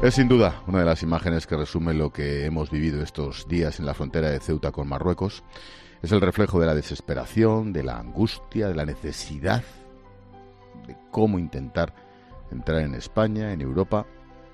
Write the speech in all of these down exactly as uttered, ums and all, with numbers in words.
Es sin duda una de las imágenes que resume lo que hemos vivido estos días en la frontera de Ceuta con Marruecos. Es el reflejo de la desesperación, de la angustia, de la necesidad de cómo intentar entrar en España, en Europa,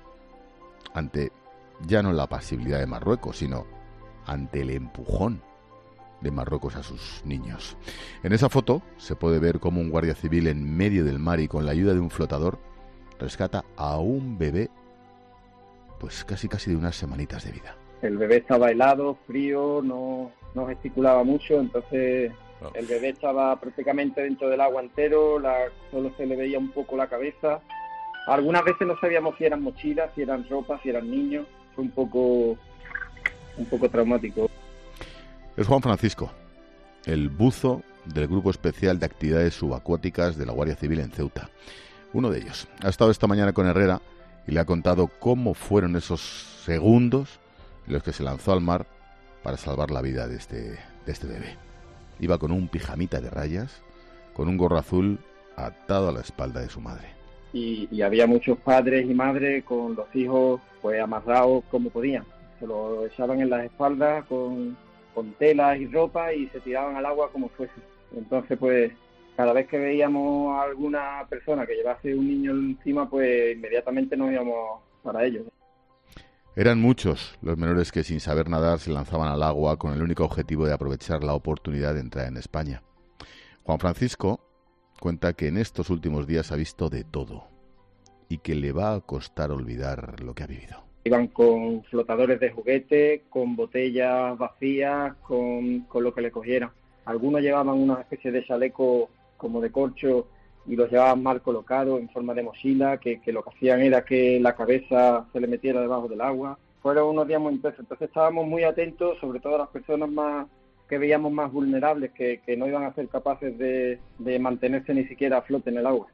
ante ya no la pasibilidad de Marruecos, sino ante el empujón de Marruecos a sus niños. En esa foto se puede ver cómo un guardia civil en medio del mar y con la ayuda de un flotador rescata a un bebé, pues casi casi de unas semanitas de vida. El bebé estaba helado, frío, no, no gesticulaba mucho, entonces oh. el bebé estaba prácticamente dentro del agua entero, la, solo se le veía un poco la cabeza. Algunas veces no sabíamos si eran mochilas, si eran ropas, si eran niños. Fue un poco, un poco traumático. Es Juan Francisco, el buzo del Grupo Especial de Actividades Subacuáticas de la Guardia Civil en Ceuta. Uno de ellos. Ha estado esta mañana con Herrera y le ha contado cómo fueron esos segundos en los que se lanzó al mar para salvar la vida de este, de este bebé. Iba con un pijamita de rayas, con un gorro azul atado a la espalda de su madre. Y, y había muchos padres y madres con los hijos pues amarrados como podían. Se lo echaban en las espaldas con, con telas y ropa y se tiraban al agua como fuese. Entonces pues cada vez que veíamos a alguna persona que llevase un niño encima, pues inmediatamente nos íbamos para ellos. Eran muchos los menores que sin saber nadar se lanzaban al agua con el único objetivo de aprovechar la oportunidad de entrar en España. Juan Francisco cuenta que en estos últimos días ha visto de todo y que le va a costar olvidar lo que ha vivido. Iban con flotadores de juguete, con botellas vacías, con, con lo que le cogieran. Algunos llevaban una especie de chaleco como de corcho y los llevaban mal colocados en forma de mochila, que, que lo que hacían era que la cabeza se le metiera debajo del agua. Fueron unos días muy intensos, entonces estábamos muy atentos, sobre todo a las personas más que veíamos más vulnerables, que, que no iban a ser capaces de, de mantenerse ni siquiera a flote en el agua.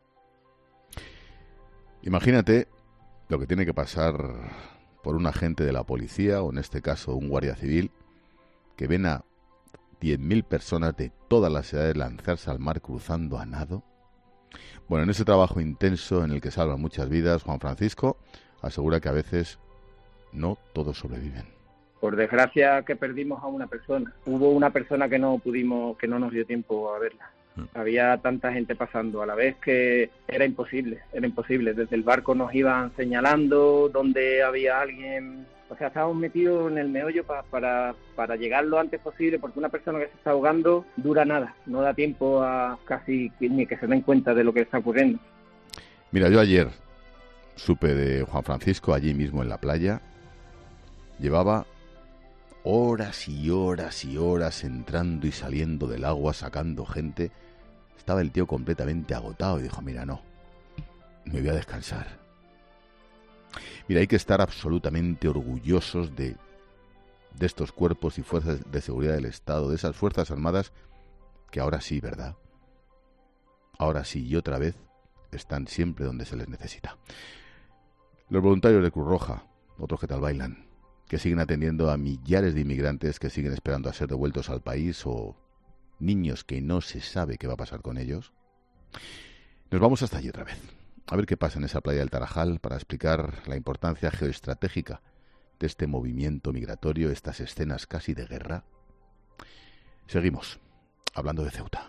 Imagínate lo que tiene que pasar por un agente de la policía, o en este caso un guardia civil, que ven a diez mil personas de todas las edades lanzarse al mar cruzando a nado. Bueno, en ese trabajo intenso en el que salvan muchas vidas, Juan Francisco asegura que a veces no todos sobreviven. Por desgracia que perdimos a una persona. Hubo una persona que no pudimos, que no nos dio tiempo a verla. Mm. Había tanta gente pasando a la vez que era imposible, era imposible. Desde el barco nos iban señalando dónde había alguien. O sea, estábamos metidos en el meollo pa, para, para llegar lo antes posible, porque una persona que se está ahogando dura nada, no da tiempo a casi ni que se den cuenta de lo que está ocurriendo. Mira, yo ayer supe de Juan Francisco allí mismo en la playa. Llevaba horas y horas y horas entrando y saliendo del agua, sacando gente. Estaba el tío completamente agotado y dijo, mira, no, me voy a descansar. Mira, hay que estar absolutamente orgullosos de, de estos cuerpos y fuerzas de seguridad del Estado, de esas Fuerzas Armadas que ahora sí, ¿verdad? Ahora sí y otra vez están siempre donde se les necesita. Los voluntarios de Cruz Roja, otros que tal bailan, que siguen atendiendo a millares de inmigrantes que siguen esperando a ser devueltos al país, o niños que no se sabe qué va a pasar con ellos. Nos vamos hasta allí otra vez, a ver qué pasa en esa playa del Tarajal, para explicar la importancia geoestratégica de este movimiento migratorio, estas escenas casi de guerra. Seguimos hablando de Ceuta.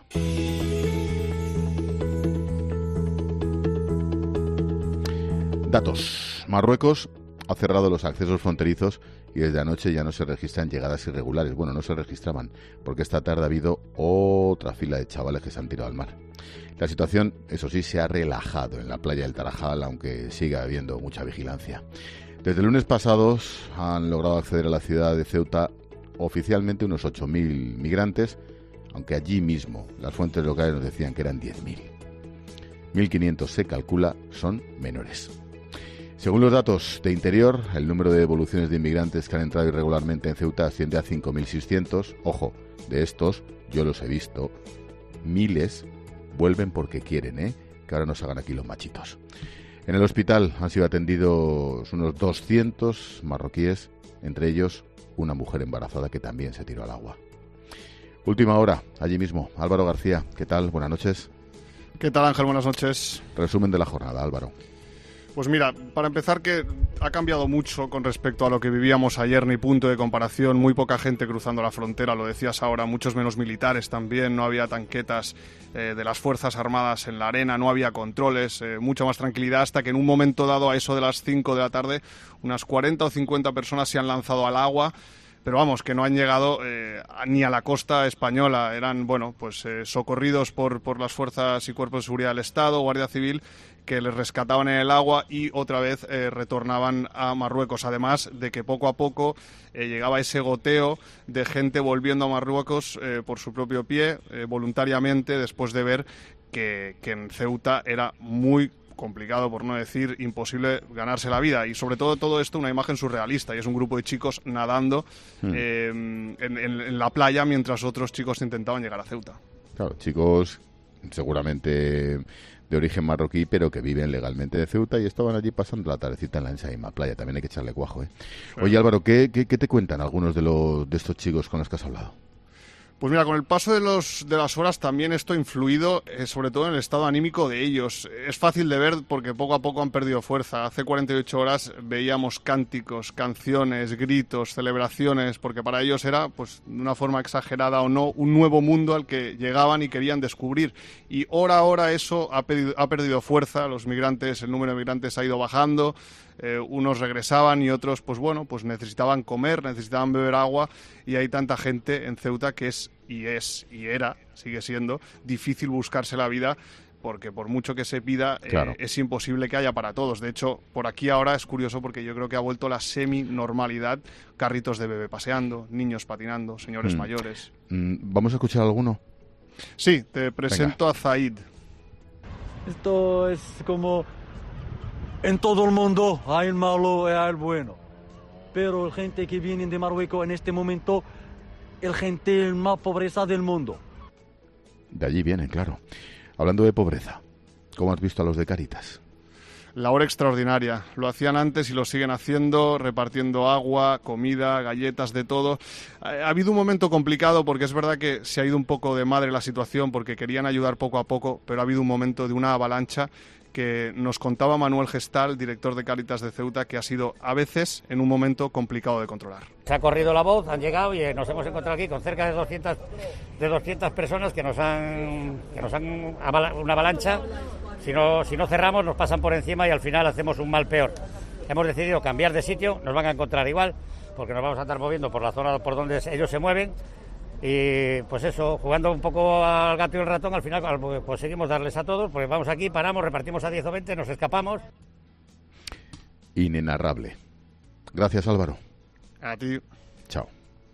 Datos. Marruecos ha cerrado los accesos fronterizos y desde anoche ya no se registran llegadas irregulares. Bueno, no se registraban, porque esta tarde ha habido otra fila de chavales que se han tirado al mar. La situación, eso sí, se ha relajado en la playa del Tarajal, aunque siga habiendo mucha vigilancia. Desde el lunes pasados han logrado acceder a la ciudad de Ceuta oficialmente unos ocho mil migrantes, aunque allí mismo las fuentes locales nos decían que eran diez mil. mil quinientos se calcula son menores. Según los datos de Interior, el número de devoluciones de inmigrantes que han entrado irregularmente en Ceuta asciende a cinco mil seiscientos. Ojo, de estos, yo los he visto, miles vuelven porque quieren, ¿eh? Que ahora nos hagan aquí los machitos. En el hospital han sido atendidos unos doscientos marroquíes, entre ellos una mujer embarazada que también se tiró al agua. Última hora, allí mismo. Álvaro García, ¿qué tal? Buenas noches. ¿Qué tal, Ángel? Buenas noches. Resumen de la jornada, Álvaro. Pues mira, para empezar que ha cambiado mucho con respecto a lo que vivíamos ayer, ni punto de comparación, muy poca gente cruzando la frontera, lo decías ahora, muchos menos militares también, no había tanquetas eh, de las Fuerzas Armadas en la arena, no había controles, eh, mucha más tranquilidad, hasta que en un momento dado, a eso de las cinco de la tarde, unas cuarenta o cincuenta personas se han lanzado al agua. Pero vamos, que no han llegado eh, ni a la costa española. Eran, bueno, pues eh, socorridos por, por las fuerzas y cuerpos de seguridad del Estado, Guardia Civil, que les rescataban en el agua y otra vez eh, retornaban a Marruecos. Además de que poco a poco eh, llegaba ese goteo de gente volviendo a Marruecos eh, por su propio pie, eh, voluntariamente, después de ver que, que en Ceuta era muy complicado, por no decir imposible, ganarse la vida. Y sobre todo todo esto una imagen surrealista, y es un grupo de chicos nadando mm. eh, en, en, en la playa mientras otros chicos intentaban llegar a Ceuta. Claro, chicos seguramente de origen marroquí, pero que viven legalmente de Ceuta y estaban allí pasando la tardecita en la esa misma playa. También hay que echarle cuajo, ¿eh? Sí. Oye, Álvaro, ¿qué, qué, qué te cuentan algunos de, los, de estos chicos con los que has hablado? Pues mira, con el paso de los de las horas también esto ha influido, eh, sobre todo en el estado anímico de ellos. Es fácil de ver porque poco a poco han perdido fuerza. Hace cuarenta y ocho horas veíamos cánticos, canciones, gritos, celebraciones, porque para ellos era, pues de una forma exagerada o no, un nuevo mundo al que llegaban y querían descubrir. Y hora a hora eso ha, pedido, ha perdido fuerza. Los migrantes, el número de migrantes ha ido bajando. Eh, unos regresaban y otros, pues bueno, pues necesitaban comer, necesitaban beber agua, y hay tanta gente en Ceuta que es, y es, y era, sigue siendo, difícil buscarse la vida, porque por mucho que se pida, claro. eh, es imposible que haya para todos. De hecho, por aquí ahora es curioso porque yo creo que ha vuelto la semi-normalidad, carritos de bebé paseando, niños patinando, señores mm. mayores. Mm, ¿Vamos a escuchar alguno? Sí, te presento Venga. a Zaid. Esto es como... En todo el mundo hay el malo y hay el bueno. Pero la gente que viene de Marruecos en este momento, el gente más pobreza del mundo. De allí vienen, claro. Hablando de pobreza, ¿cómo has visto a los de Cáritas? Labor extraordinaria. Lo hacían antes y lo siguen haciendo, repartiendo agua, comida, galletas, de todo. Ha habido un momento complicado porque es verdad que se ha ido un poco de madre la situación porque querían ayudar poco a poco, pero ha habido un momento de una avalancha que nos contaba Manuel Gestal, director de Cáritas de Ceuta, que ha sido a veces en un momento complicado de controlar. Se ha corrido la voz, han llegado y nos hemos encontrado aquí con cerca de doscientas, de doscientas personas que nos han, que nos han una avalancha. Si no, si no cerramos nos pasan por encima y al final hacemos un mal peor. Hemos decidido cambiar de sitio, nos van a encontrar igual, porque nos vamos a estar moviendo por la zona por donde ellos se mueven. Y pues eso, jugando un poco al gato y el ratón, al final pues seguimos darles a todos, pues vamos aquí, paramos, repartimos a diez o veinte, nos escapamos. Inenarrable. Gracias, Álvaro. A ti. Chao.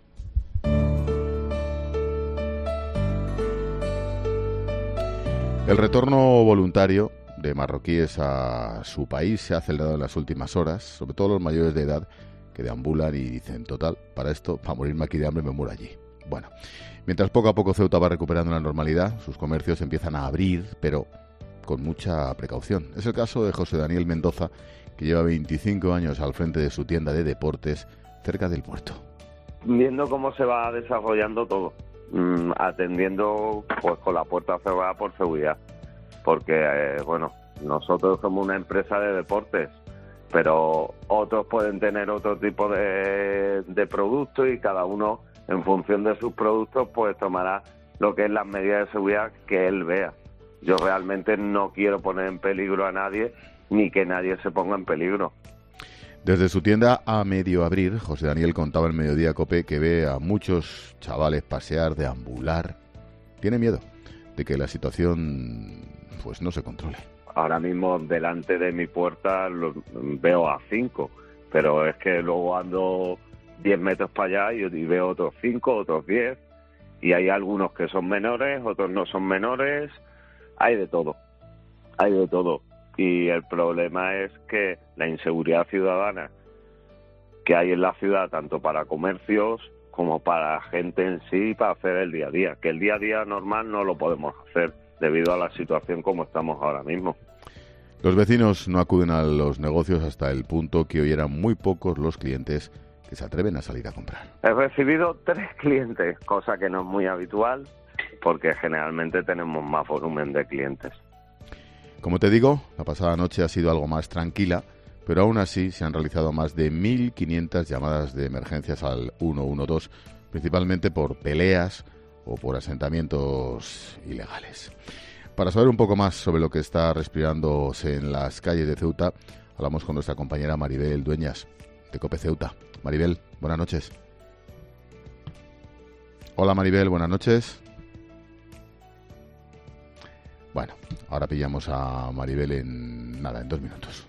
El retorno voluntario de marroquíes a su país se ha acelerado en las últimas horas, sobre todo los mayores de edad que deambulan y dicen, total, para esto, para morirme aquí de hambre me muero allí. Bueno, mientras poco a poco Ceuta va recuperando la normalidad, sus comercios empiezan a abrir, pero con mucha precaución. Es el caso de José Daniel Mendoza, que lleva veinticinco años al frente de su tienda de deportes cerca del puerto. Viendo cómo se va desarrollando todo, mmm, atendiendo pues con la puerta cerrada por seguridad, porque eh, bueno, nosotros somos una empresa de deportes, pero otros pueden tener otro tipo de, de productos y cada uno, en función de sus productos, pues tomará lo que es las medidas de seguridad que él vea. Yo realmente no quiero poner en peligro a nadie, ni que nadie se ponga en peligro. Desde su tienda a medio abrir, José Daniel contaba el Mediodía COPE que ve a muchos chavales pasear, deambular. Tiene miedo de que la situación pues no se controle. Ahora mismo delante de mi puerta lo, veo a cinco, pero es que luego ando diez metros para allá y, y veo otros cinco, otros diez, y hay algunos que son menores, otros no son menores, hay de todo, hay de todo. Y el problema es que la inseguridad ciudadana que hay en la ciudad, tanto para comercios como para gente en sí, para hacer el día a día, que el día a día normal no lo podemos hacer debido a la situación como estamos ahora mismo. Los vecinos no acuden a los negocios hasta el punto que hoy eran muy pocos los clientes que se atreven a salir a comprar. He recibido tres clientes, cosa que no es muy habitual, porque generalmente tenemos más volumen de clientes. Como te digo, la pasada noche ha sido algo más tranquila, pero aún así se han realizado más de mil quinientas llamadas de emergencias al uno uno dos, principalmente por peleas o por asentamientos ilegales. Para saber un poco más sobre lo que está respirándose en las calles de Ceuta, hablamos con nuestra compañera Maribel Dueñas, de COPE Ceuta. Maribel, buenas noches. Hola Maribel, buenas noches. Bueno, ahora pillamos a Maribel en nada, en dos minutos.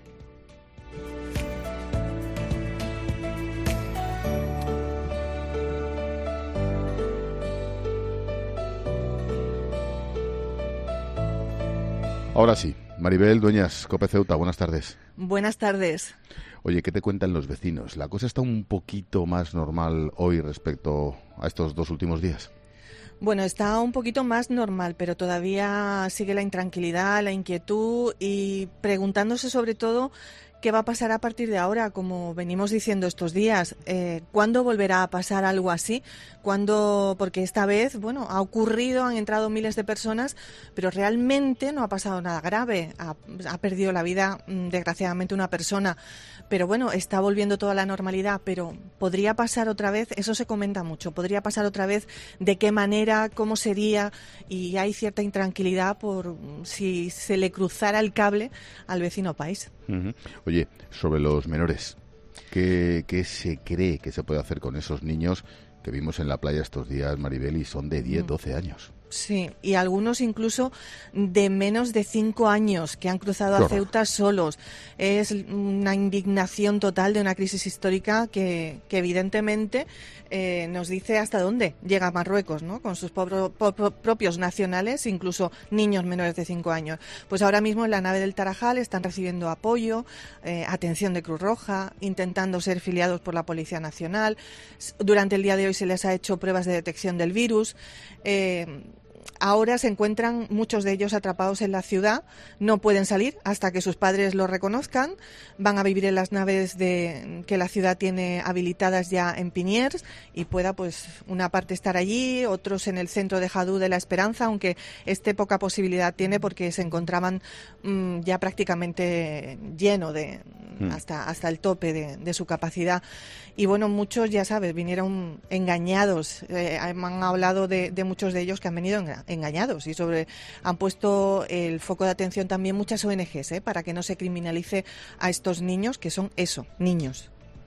Ahora sí, Maribel Dueñas, COPE Ceuta, buenas tardes. Buenas tardes. Oye, ¿qué te cuentan los vecinos? ¿La cosa está un poquito más normal hoy respecto a estos dos últimos días? Bueno, está un poquito más normal, pero todavía sigue la intranquilidad, la inquietud y preguntándose sobre todo qué va a pasar a partir de ahora, como venimos diciendo estos días. Eh, ¿Cuándo volverá a pasar algo así? ¿Cuándo? Porque esta vez, bueno, ha ocurrido, han entrado miles de personas, pero realmente no ha pasado nada grave. Ha, ha perdido la vida, desgraciadamente, una persona. Pero bueno, está volviendo toda la normalidad, pero ¿podría pasar otra vez? Eso se comenta mucho. ¿Podría pasar otra vez? ¿De qué manera? ¿Cómo sería? Y hay cierta intranquilidad por si se le cruzara el cable al vecino país. Uh-huh. Oye, sobre los menores, ¿qué, ¿qué se cree que se puede hacer con esos niños que vimos en la playa estos días, Maribel, y son de diez, doce años? Sí, y algunos incluso de menos de cinco años que han cruzado a Ceuta solos. Es una indignación total de una crisis histórica que, que evidentemente eh, nos dice hasta dónde llega Marruecos, ¿no? Con sus po- po- propios nacionales, incluso niños menores de cinco años. Pues ahora mismo en la nave del Tarajal están recibiendo apoyo, eh, atención de Cruz Roja, intentando ser filiados por la Policía Nacional. Durante el día de hoy se les ha hecho pruebas de detección del virus. Eh, Ahora se encuentran muchos de ellos atrapados en la ciudad, no pueden salir hasta que sus padres los reconozcan, van a vivir en las naves de, que la ciudad tiene habilitadas ya en Piniers y pueda pues una parte estar allí, otros en el centro de Jadú de la Esperanza, aunque este poca posibilidad tiene porque se encontraban mmm, ya prácticamente lleno de mm. hasta, hasta el tope de, de su capacidad. Y bueno, muchos, ya sabes, vinieron engañados, eh, han hablado de, de muchos de ellos que han venido engañados y sobre han puesto el foco de atención también muchas O N Ges, ¿eh? Para que no se criminalice a estos niños, que son eso, niños.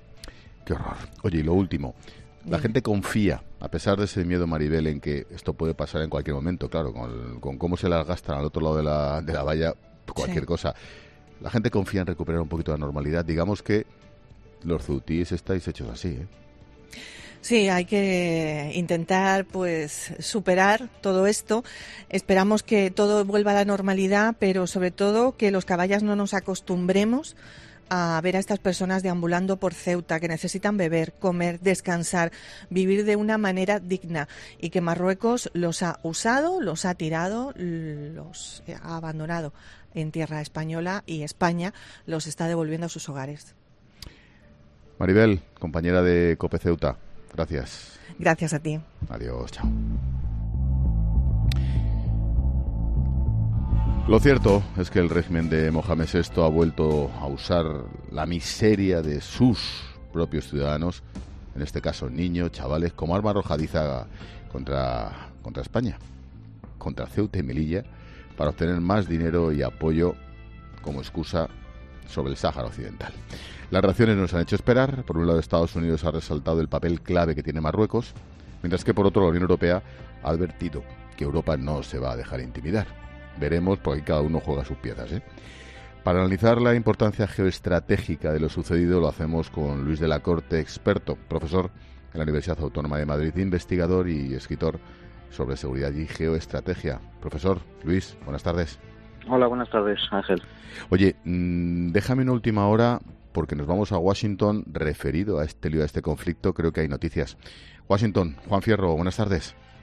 Qué horror. Oye, y lo último, la Bien. gente confía, a pesar de ese miedo, Maribel, en que esto puede pasar en cualquier momento, claro, con, con cómo se las gastan al otro lado de la, de la valla, cualquier sí. cosa. La gente confía en recuperar un poquito de normalidad. Digamos que los ceutíes estáis hechos así, ¿eh? Sí, hay que intentar pues superar todo esto. Esperamos que todo vuelva a la normalidad, pero sobre todo que los caballas no nos acostumbremos a ver a estas personas deambulando por Ceuta, que necesitan beber, comer, descansar, vivir de una manera digna y que Marruecos los ha usado, los ha tirado, los ha abandonado en tierra española y España los está devolviendo a sus hogares. Maribel, compañera de COPE Ceuta, gracias. Gracias a ti. Adiós, chao. Lo cierto es que el régimen de Mohamed sexto ha vuelto a usar la miseria de sus propios ciudadanos, en este caso niños, chavales, como arma arrojadiza contra, contra España, contra Ceuta y Melilla, para obtener más dinero y apoyo como excusa sobre el Sáhara Occidental. Las reacciones nos han hecho esperar. Por un lado, Estados Unidos ha resaltado el papel clave que tiene Marruecos, mientras que por otro, la Unión Europea ha advertido que Europa no se va a dejar intimidar. Veremos, porque cada uno juega sus piezas, ¿eh? Para analizar la importancia geoestratégica de lo sucedido, lo hacemos con Luis de la Corte, experto, profesor en la Universidad Autónoma de Madrid, investigador y escritor sobre seguridad y geoestrategia. Profesor, Luis, buenas tardes. Hola, buenas tardes, Ángel. Oye, mmm, déjame una última hora, porque nos vamos a Washington referido a este lío, a este conflicto. Creo que hay noticias. Washington, Juan Fierro, buenas tardes.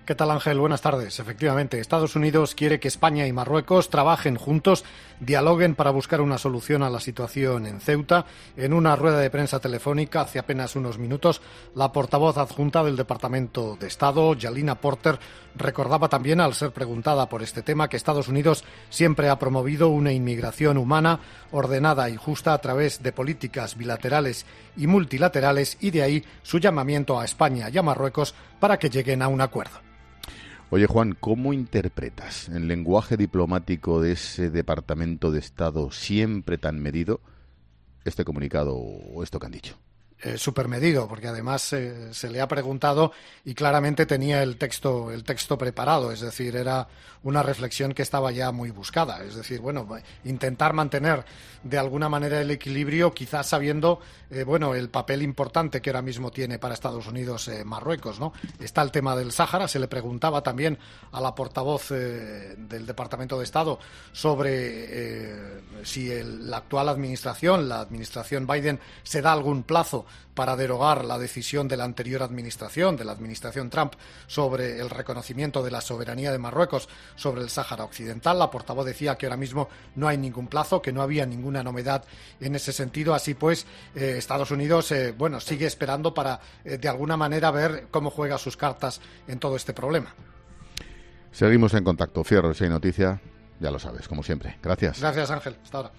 ¿Qué tal, Ángel? Buenas tardes. Efectivamente, Estados Unidos quiere que España y Marruecos trabajen juntos, dialoguen para buscar una solución a la situación en Ceuta. En una rueda de prensa telefónica hace apenas unos minutos, la portavoz adjunta del Departamento de Estado, Yalina Porter, recordaba también, al ser preguntada por este tema, que Estados Unidos siempre ha promovido una inmigración humana, ordenada y justa a través de políticas bilaterales y multilaterales, y de ahí su llamamiento a España y a Marruecos para que lleguen a un acuerdo. Oye, Juan, ¿cómo interpretas el lenguaje diplomático de ese Departamento de Estado siempre tan medido este comunicado o esto que han dicho? Eh, supermedido, porque además eh, se le ha preguntado y claramente tenía el texto el texto preparado, es decir, era una reflexión que estaba ya muy buscada, es decir, bueno, intentar mantener de alguna manera el equilibrio, quizás sabiendo, eh, bueno, el papel importante que ahora mismo tiene para Estados Unidos eh, Marruecos, ¿no? Está el tema del Sáhara, se le preguntaba también a la portavoz eh, del Departamento de Estado sobre eh, si el, la actual administración, la administración Biden, se da algún plazo para derogar la decisión de la anterior administración, de la administración Trump, sobre el reconocimiento de la soberanía de Marruecos sobre el Sáhara Occidental. La portavoz decía que ahora mismo no hay ningún plazo, que no había ninguna novedad en ese sentido. Así pues, eh, Estados Unidos eh, bueno, sigue esperando para, eh, de alguna manera, ver cómo juega sus cartas en todo este problema. Seguimos en contacto. Fierro, si hay noticia, ya lo sabes, como siempre. Gracias. Gracias, Ángel. Hasta ahora.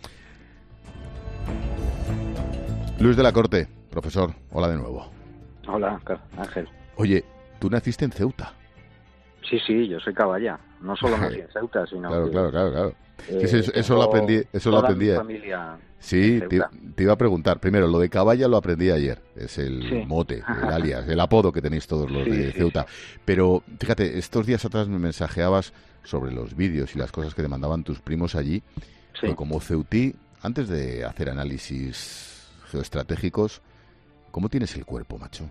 Luis de la Corte, profesor, hola de nuevo. Hola, Ángel. Oye, tú naciste en Ceuta. Sí, sí, yo soy caballa. No solo nací en Ceuta, sino claro, que... Claro, claro, claro. Eh, eso, eso lo aprendí, eso lo aprendí. Mi familia sí, te, te iba a preguntar. Primero, lo de caballa lo aprendí ayer. Es el sí. mote, el alias, el apodo que tenéis todos los sí, de Ceuta. Sí, sí. Pero, fíjate, estos días atrás me mensajeabas sobre los vídeos y las cosas que te mandaban tus primos allí. Sí. Pero como ceutí, antes de hacer análisis geoestratégicos, ¿cómo tienes el cuerpo, macho?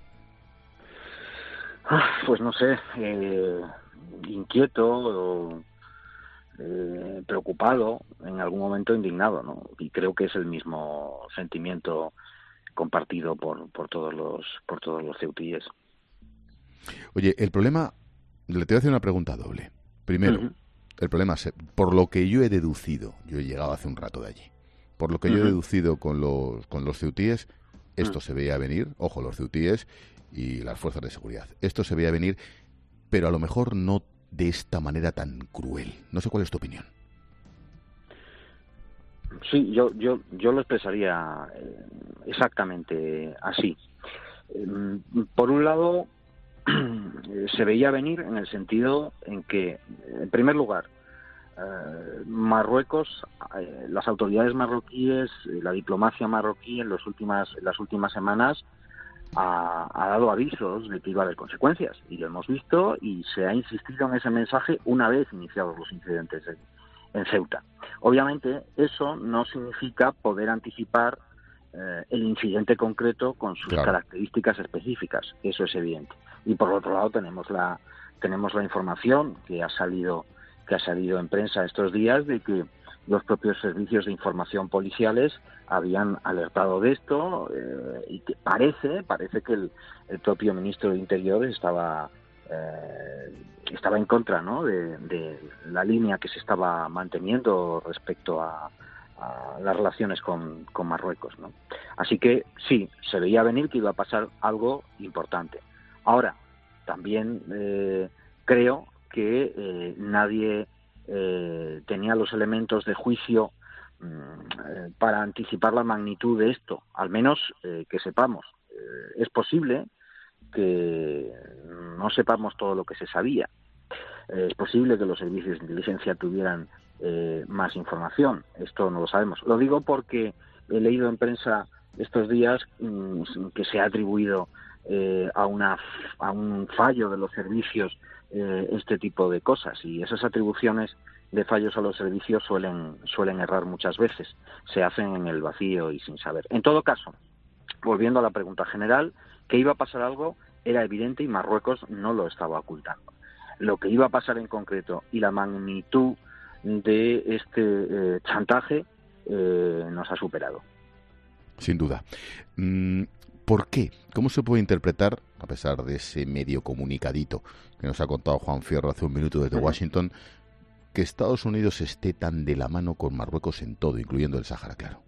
Ah, pues no sé, eh, inquieto, eh, preocupado, en algún momento indignado, ¿no? Y creo que es el mismo sentimiento compartido por, por todos los por todos los ceutíes. Oye, el problema, le te voy a hacer una pregunta doble. Primero, uh-huh. el problema es, por lo que yo he deducido, yo he llegado hace un rato de allí, por lo que uh-huh. yo he deducido con los con los ceutíes, esto uh-huh. se veía venir, ojo, los ceutíes y las fuerzas de seguridad. Esto se veía venir, pero a lo mejor no de esta manera tan cruel. No sé cuál es tu opinión. Sí, yo yo yo lo expresaría exactamente así. Por un lado, se veía venir en el sentido en que, en primer lugar, eh, Marruecos, eh, las autoridades marroquíes, la diplomacia marroquí en, los últimas, en las últimas semanas ha, ha dado avisos de que iba a haber consecuencias, y lo hemos visto, y se ha insistido en ese mensaje una vez iniciados los incidentes en, en Ceuta. Obviamente eso no significa poder anticipar eh, el incidente concreto con sus claro. características específicas, eso es evidente. Y por otro lado tenemos la tenemos la información que ha salido que ha salido en prensa estos días de que los propios servicios de información policiales habían alertado de esto, eh, y que parece parece que el, el propio ministro de Interior estaba eh, estaba en contra, ¿no?, de, de la línea que se estaba manteniendo respecto a, a las relaciones con, con Marruecos, ¿no? Así que sí, se veía venir que iba a pasar algo importante. Ahora, también eh, creo que eh, nadie eh, tenía los elementos de juicio eh, para anticipar la magnitud de esto, al menos eh, que sepamos. Eh, es posible que no sepamos todo lo que se sabía. Eh, es posible que los servicios de inteligencia tuvieran eh, más información. Esto no lo sabemos. Lo digo porque he leído en prensa estos días mmm, que se ha atribuido eh, a, una, a un fallo de los servicios eh, este tipo de cosas, y esas atribuciones de fallos a los servicios suelen, suelen errar muchas veces. Se hacen en el vacío y sin saber. En todo caso, volviendo a la pregunta general, que iba a pasar algo era evidente y Marruecos no lo estaba ocultando. Lo que iba a pasar en concreto y la magnitud de este eh, chantaje eh, nos ha superado. Sin duda. Mm, ¿Por qué? ¿Cómo se puede interpretar, a pesar de ese medio comunicadito que nos ha contado Juan Fierro hace un minuto desde Washington, que Estados Unidos esté tan de la mano con Marruecos en todo, incluyendo el Sáhara, claro?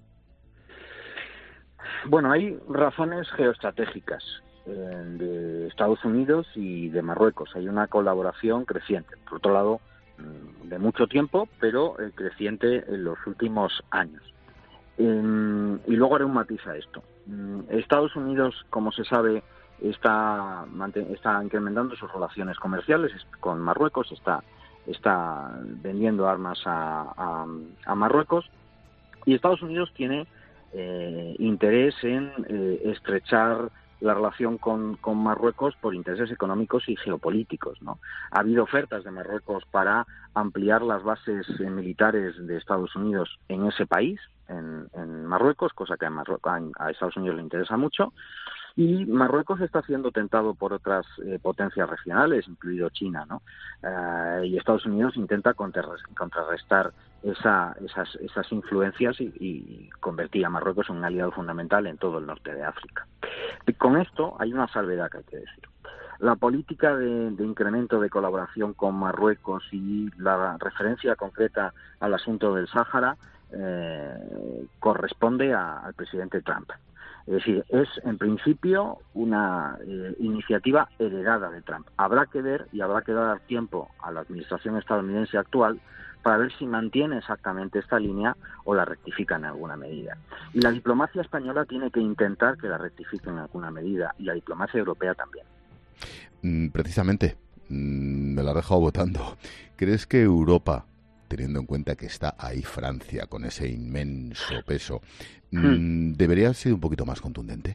Bueno, hay razones geoestratégicas eh, de Estados Unidos y de Marruecos. Hay una colaboración creciente. Por otro lado, de mucho tiempo, pero eh, creciente en los últimos años. Eh, y luego haré un matiz a esto. Estados Unidos, como se sabe, está, está incrementando sus relaciones comerciales con Marruecos, está, está vendiendo armas a, a, a Marruecos, y Estados Unidos tiene eh, interés en eh, estrechar la relación con, con Marruecos por intereses económicos y geopolíticos, ¿no? Ha habido ofertas de Marruecos para ampliar las bases eh, militares de Estados Unidos en ese país, en, en Marruecos, cosa que a, Marruecos, a, a Estados Unidos le interesa mucho, y Marruecos está siendo tentado por otras eh, potencias regionales, incluido China, ¿no? Eh, y Estados Unidos intenta contrarrestar esa, esas, esas influencias y, y convertir a Marruecos en un aliado fundamental en todo el norte de África. Y con esto hay una salvedad que hay que decir. La política de, de incremento de colaboración con Marruecos y la referencia concreta al asunto del Sáhara eh, corresponde a, al presidente Trump. Es decir, es en principio una eh, iniciativa heredada de Trump. Habrá que ver y habrá que dar tiempo a la administración estadounidense actual para ver si mantiene exactamente esta línea o la rectifica en alguna medida. Y la diplomacia española tiene que intentar que la rectifique en alguna medida, y la diplomacia europea también. Mm, precisamente, mm, me la he dejado votando. ¿Crees que Europa, teniendo en cuenta que está ahí Francia con ese inmenso peso, hmm. debería ser un poquito más contundente?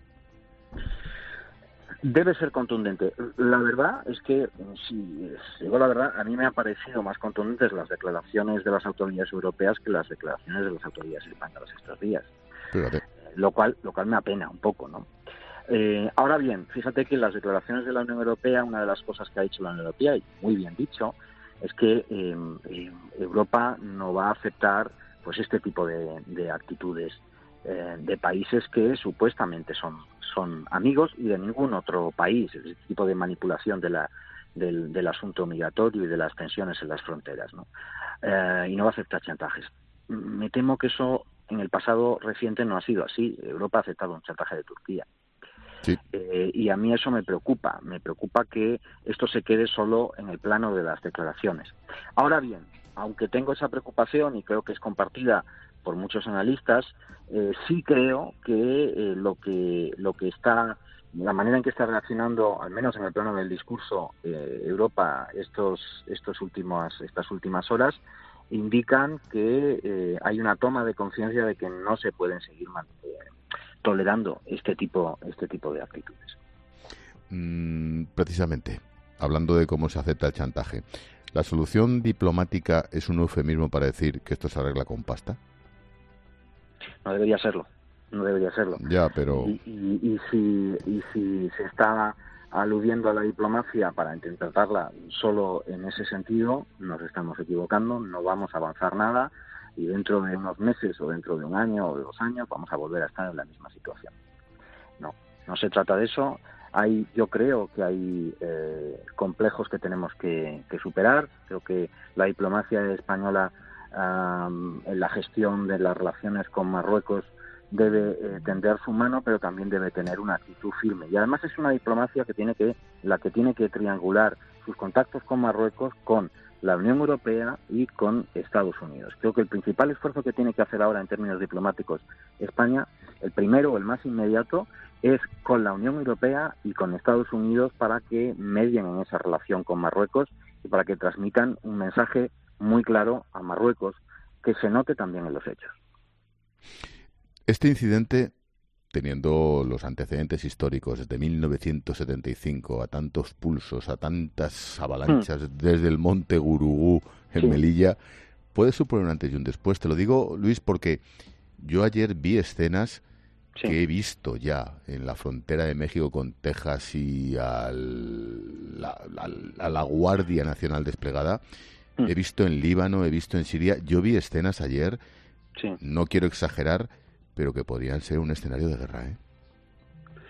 Debe ser contundente. La verdad es que, si digo la verdad, a mí me han parecido más contundentes las declaraciones de las autoridades europeas que las declaraciones de las autoridades españolas estos días. Fíjate. Lo cual, lo cual me apena un poco, ¿no? Eh, ahora bien, fíjate que en las declaraciones de la Unión Europea, una de las cosas que ha dicho la Unión Europea, y muy bien dicho, es que eh, eh, Europa no va a aceptar pues este tipo de, de actitudes eh, de países que supuestamente son, son amigos y de ningún otro país, este tipo de manipulación de la, del, del asunto migratorio y de las tensiones en las fronteras, ¿no? Eh, y no va a aceptar chantajes. Me temo que eso en el pasado reciente no ha sido así. Europa ha aceptado un chantaje de Turquía. Sí. Eh, y a mí eso me preocupa, me preocupa que esto se quede solo en el plano de las declaraciones. Ahora bien, aunque tengo esa preocupación y creo que es compartida por muchos analistas, eh, sí creo que eh, lo que lo que está, la manera en que está reaccionando, al menos en el plano del discurso, eh, Europa estos estos últimos estas últimas horas indican que eh, hay una toma de conciencia de que no se pueden seguir manteniendo tolerando este tipo este tipo de actitudes. Mm, precisamente, hablando de cómo se acepta el chantaje, ¿la solución diplomática es un eufemismo para decir que esto se arregla con pasta? No debería serlo, no debería serlo. Ya, pero... Y, y, y, si, y si se está aludiendo a la diplomacia para interpretarla solo en ese sentido, nos estamos equivocando, no vamos a avanzar nada, y dentro de unos meses o dentro de un año o de dos años vamos a volver a estar en la misma situación. No, no se trata de eso. Hay, yo creo que hay eh, complejos que tenemos que, que superar. Creo que la diplomacia española um, en la gestión de las relaciones con Marruecos debe eh, tender su mano, pero también debe tener una actitud firme. Y además es una diplomacia que tiene que, la que tiene que triangular sus contactos con Marruecos con la Unión Europea y con Estados Unidos. Creo que el principal esfuerzo que tiene que hacer ahora en términos diplomáticos España, el primero o el más inmediato, es con la Unión Europea y con Estados Unidos para que medien en esa relación con Marruecos y para que transmitan un mensaje muy claro a Marruecos que se note también en los hechos. Este incidente, teniendo los antecedentes históricos desde mil novecientos setenta y cinco, a tantos pulsos, a tantas avalanchas mm. desde el monte Gurugú en sí. Melilla, puede suponer un antes y un después. Te lo digo, Luis, porque yo ayer vi escenas sí. que he visto ya en la frontera de México con Texas y al, la, al, a la Guardia Nacional desplegada. Mm. He visto en Líbano, he visto en Siria. Yo vi escenas ayer, sí. no quiero exagerar, pero que podrían ser un escenario de guerra, ¿eh?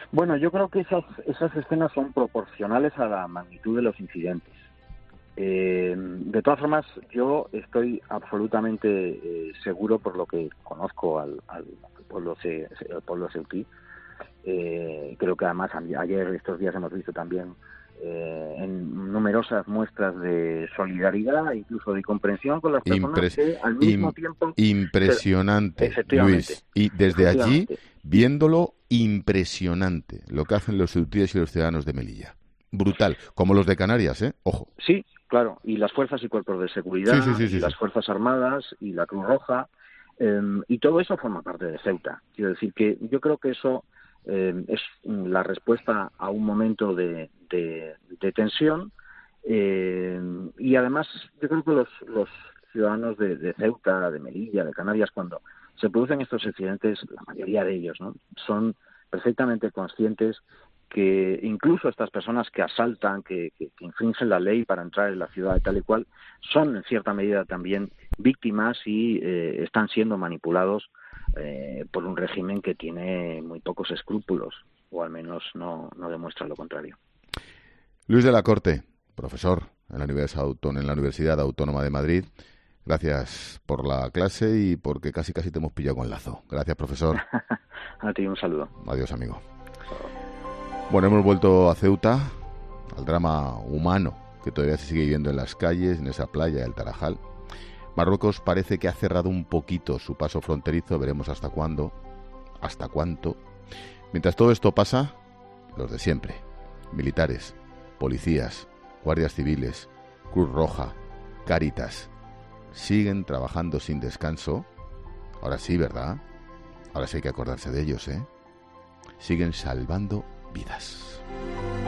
Bueno, yo creo que esas, esas escenas son proporcionales a la magnitud de los incidentes. Eh, de todas formas, yo estoy absolutamente eh, seguro, por lo que conozco al, al pueblo, ce, al pueblo ceutí. Eh, creo que además ayer, estos días, hemos visto también eh, en numerosas muestras de solidaridad, incluso de comprensión con las personas Impres que al mismo tiempo... Impresionante, se, Luis. Y desde allí, viéndolo, impresionante lo que hacen los ceutíes y los ciudadanos de Melilla. Brutal, como los de Canarias, ¿eh? Ojo. Sí, claro, y las fuerzas y cuerpos de seguridad, sí, sí, sí, sí, y las sí. Fuerzas Armadas, y la Cruz Roja, eh, y todo eso forma parte de Ceuta. Quiero decir que yo creo que eso eh, es la respuesta a un momento de, de, de tensión, eh, y además yo creo que los, los ciudadanos de, de Ceuta, de Melilla, de Canarias, cuando se producen estos incidentes, la mayoría de ellos, ¿no?, son perfectamente conscientes que incluso estas personas que asaltan, que, que, que infringen la ley para entrar en la ciudad y tal y cual, son en cierta medida también víctimas y eh, están siendo manipulados eh, por un régimen que tiene muy pocos escrúpulos, o al menos no, no demuestra lo contrario. Luis de la Corte, profesor en la Universidad Autónoma, en la Universidad Autónoma de Madrid. Gracias por la clase y porque casi casi te hemos pillado con lazo. Gracias, profesor. A ti un saludo. Adiós, amigo. Bueno, hemos vuelto a Ceuta, al drama humano que todavía se sigue viviendo en las calles, en esa playa del Tarajal. Marruecos parece que ha cerrado un poquito su paso fronterizo, veremos hasta cuándo, hasta cuánto. Mientras todo esto pasa, los de siempre, militares, policías, guardias civiles, Cruz Roja, Cáritas, siguen trabajando sin descanso. Ahora sí, ¿verdad? Ahora sí hay que acordarse de ellos, ¿eh? Siguen salvando vidas.